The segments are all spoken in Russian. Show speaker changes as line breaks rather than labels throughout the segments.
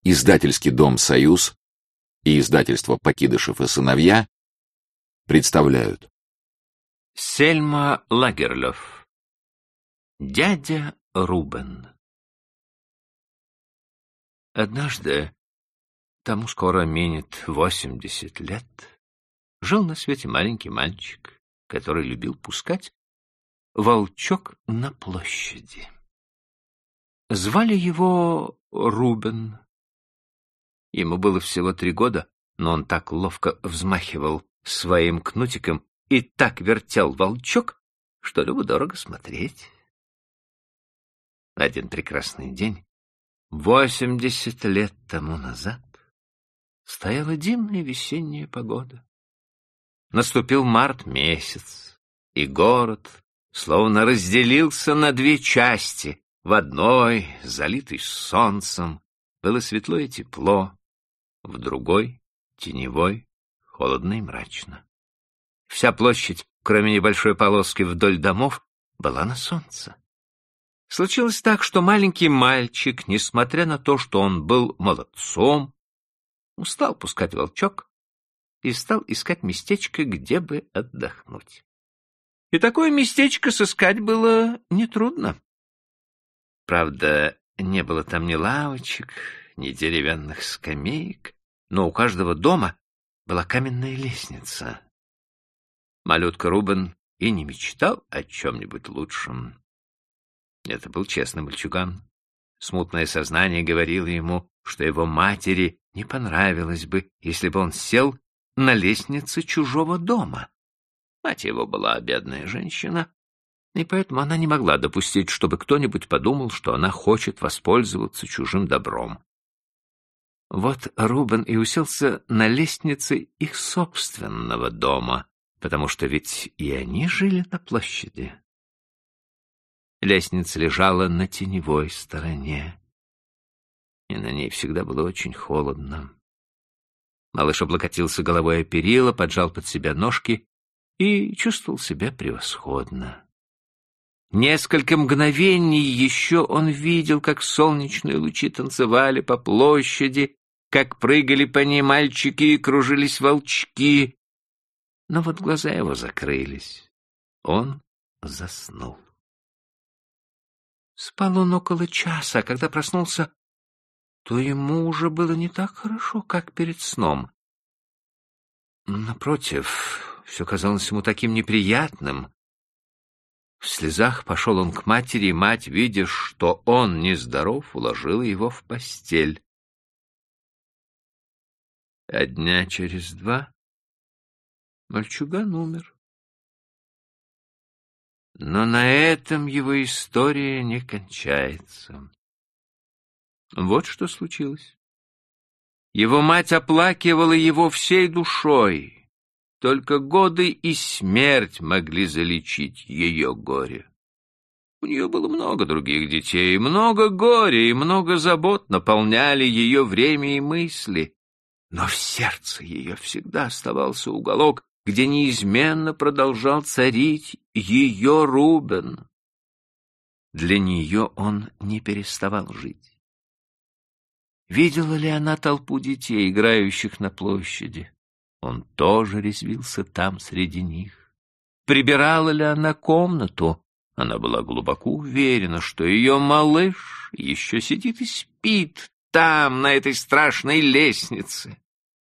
Издательский дом «Союз» и издательство «Покидышев и сыновья» представляют.
Сельма Лагерлёв. Дядя Рубен. Однажды, тому скоро минет 80 лет, жил на свете маленький мальчик, который любил пускать волчок на площади. Звали его Рубен. Ему было всего 3 года, но он так ловко взмахивал своим кнутиком и так вертел волчок, что любо-дорого смотреть. В один прекрасный день, 80 лет тому назад, стояла дивная весенняя погода. Наступил март месяц, и город словно разделился на 2 части. В одной, залитой солнцем, было светло и тепло, в другой, теневой, холодно и мрачно. Вся площадь, кроме небольшой полоски вдоль домов, была на солнце. Случилось так, что маленький мальчик, несмотря на то, что он был молодцом, устал пускать волчок и стал искать местечко, где бы отдохнуть. И такое местечко сыскать было нетрудно. Правда, не было там ни лавочек, ни деревянных скамеек, но у каждого дома была каменная лестница. Малютка Рубен и не мечтал о чем-нибудь лучшем. Это был честный мальчуган. Смутное сознание говорило ему, что его матери не понравилось бы, если бы он сел на лестнице чужого дома. Мать его была бедная женщина, и поэтому она не могла допустить, чтобы кто-нибудь подумал, что она хочет воспользоваться чужим добром. Вот Рубен и уселся на лестнице их собственного дома, потому что ведь и они жили на площади. Лестница лежала на теневой стороне, и на ней всегда было очень холодно. Малыш облокотился головой о перила, поджал под себя ножки и чувствовал себя превосходно. Несколько мгновений еще он видел, как солнечные лучи танцевали по площади, как прыгали по ней мальчики и кружились волчки. Но вот глаза его закрылись. Он заснул. Спал он около часа, а когда проснулся, то ему уже было не так хорошо, как перед сном. Напротив, все казалось ему таким неприятным. В слезах пошел он к матери, и мать, видя, что он нездоров, уложила его в постель. А дня через 2 мальчуган умер. Но на этом его история не кончается. Вот что случилось. Его мать оплакивала его всей душой. Только годы и смерть могли залечить ее горе. У нее было много других детей, много горя и много забот наполняли ее время и мысли. Но в сердце ее всегда оставался уголок, где неизменно продолжал царить ее Рубен. Для нее он не переставал жить. Видела ли она толпу детей, играющих на площади? Он тоже резвился там среди них. Прибирала ли она комнату? Она была глубоко уверена, что ее малыш еще сидит и спит там, на этой страшной лестнице.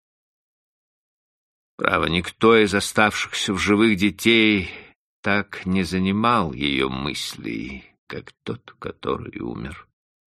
Право, никто из оставшихся в живых детей так не занимал ее мыслей, как тот, который умер.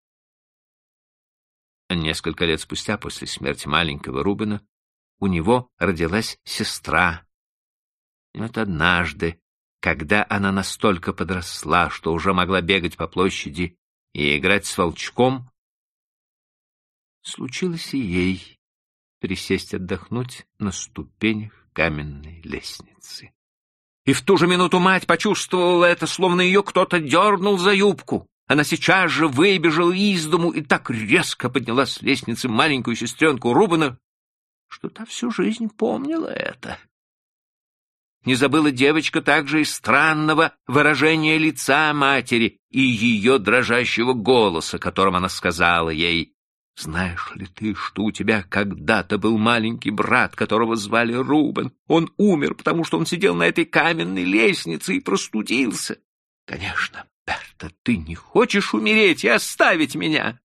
Несколько лет спустя, после смерти маленького Рубена, у него родилась сестра. И вот однажды, когда она настолько подросла, что уже могла бегать по площади и играть с волчком, случилось и ей присесть отдохнуть на ступенях каменной лестницы. И в ту же минуту мать почувствовала это, словно ее кто-то дернул за юбку. Она сейчас же выбежала из дому и так резко подняла с лестницы маленькую сестренку Рубена, что та всю жизнь помнила это. Не забыла девочка также и странного выражения лица матери и ее дрожащего голоса, которым она сказала ей: Знаешь ли ты, что у тебя когда-то был маленький брат, которого звали Рубен? Он умер, потому что он сидел на этой каменной лестнице и простудился. Конечно, Берта, ты не хочешь умереть и оставить меня?»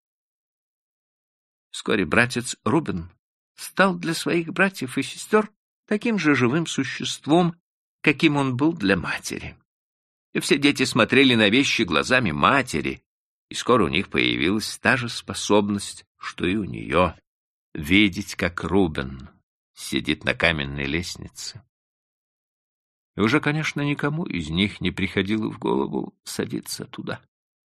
Вскоре братец Рубен стал для своих братьев и сестер таким же живым существом, каким он был для матери. И все дети смотрели на вещи глазами матери, и скоро у них появилась та же способность, что и у нее, видеть, как Рубен сидит на каменной лестнице. И уже, конечно, никому из них не приходило в голову садиться туда.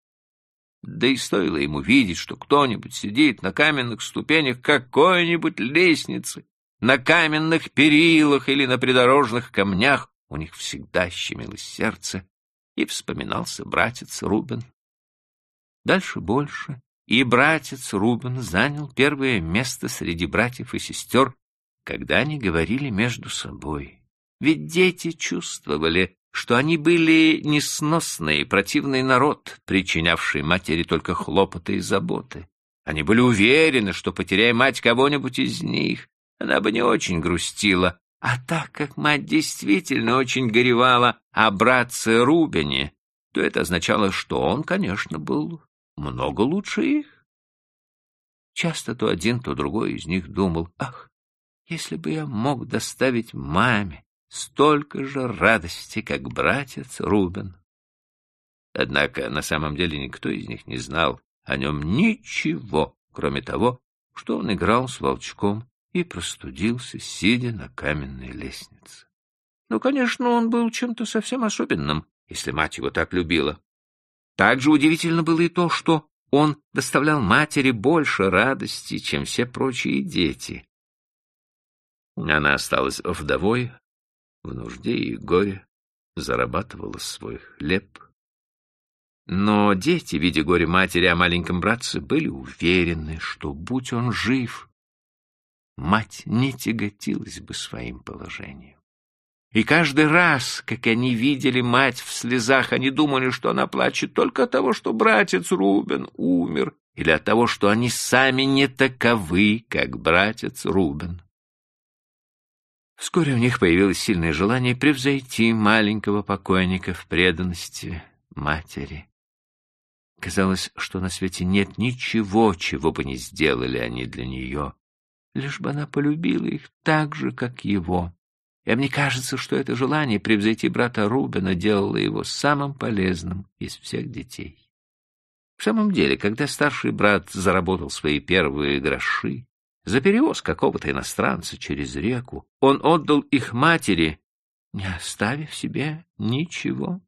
Да и стоило ему видеть, что кто-нибудь сидит на каменных ступенях какой-нибудь лестницы, на каменных перилах или на придорожных камнях, у них всегда щемилось сердце, и вспоминался братец Рубен. Дальше больше, и братец Рубен занял первое место среди братьев и сестер, когда они говорили между собой. Ведь дети чувствовали, что они были несносный и противный народ, причинявший матери только хлопоты и заботы. Они были уверены, что, потеряя мать кого-нибудь из них, она бы не очень грустила. А так как мать действительно очень горевала о братце Рубене, то это означало, что он, конечно, был много лучше их. Часто то один, то другой из них думал: «Ах, если бы я мог доставить маме столько же радости, как братец Рубен». Однако на самом деле никто из них не знал о нем ничего, кроме того, что он играл с волчком и простудился, сидя на каменной лестнице. Ну, конечно, он был чем-то совсем особенным, если мать его так любила. Также удивительно было и то, что он доставлял матери больше радости, чем все прочие дети. Она осталась вдовой, в нужде и горе, зарабатывала свой хлеб. Но дети, видя горе матери о маленьком братце, были уверены, что, будь он жив, мать не тяготилась бы своим положением. И каждый раз, как они видели мать в слезах, они думали, что она плачет только от того, что братец Рубен умер, или от того, что они сами не таковы, как братец Рубен. Вскоре у них появилось сильное желание превзойти маленького покойника в преданности матери. Казалось, что на свете нет ничего, чего бы не сделали они для нее, лишь бы она полюбила их так же, как его. И мне кажется, что это желание превзойти брата Рубена делало его самым полезным из всех детей. В самом деле, когда старший брат заработал свои первые гроши за перевоз какого-то иностранца через реку, он отдал их матери, не оставив себе ничего.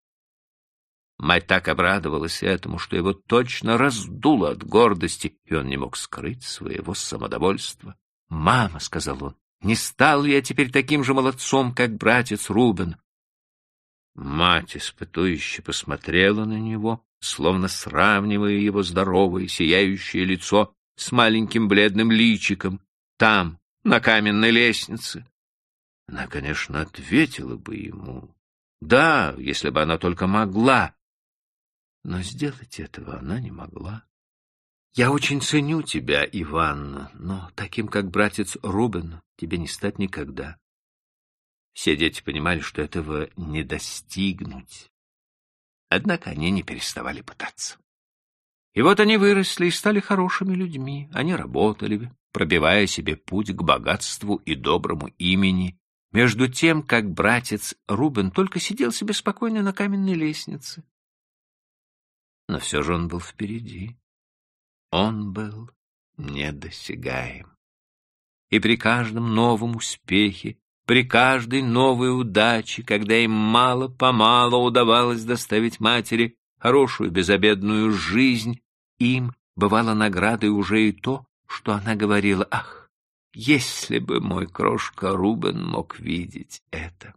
Мать так обрадовалась этому, что его точно раздуло от гордости, и он не мог скрыть своего самодовольства. «Мама», — сказал он, — «не стал ли я теперь таким же молодцом, как братец Рубен?» Мать испытующе посмотрела на него, словно сравнивая его здоровое, сияющее лицо с маленьким бледным личиком, там, на каменной лестнице. Она, конечно, ответила бы ему «да», если бы она только могла, но сделать этого она не могла. «Я очень ценю тебя, Иванна, но таким, как братец Рубен, тебе не стать никогда». Все дети понимали, что этого не достигнуть. Однако они не переставали пытаться. И вот они выросли и стали хорошими людьми. Они работали, пробивая себе путь к богатству и доброму имени, между тем, как братец Рубен только сидел себе спокойно на каменной лестнице. Но все же он был впереди. Он был недосягаем. И при каждом новом успехе, при каждой новой удаче, когда им мало-помалу удавалось доставить матери хорошую безобедную жизнь, им бывало наградой уже и то, что она говорила: «Ах, если бы мой крошка Рубен мог видеть это».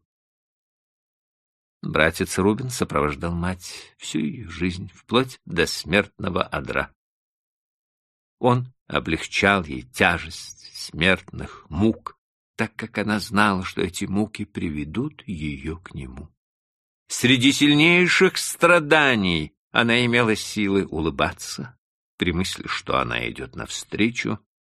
Братец Рубен сопровождал мать всю ее жизнь, вплоть до смертного одра. Он облегчал ей тяжесть смертных мук, так как она знала, что эти муки приведут ее к нему. Среди сильнейших страданий она имела силы улыбаться, При мысли, что она идет навстречу,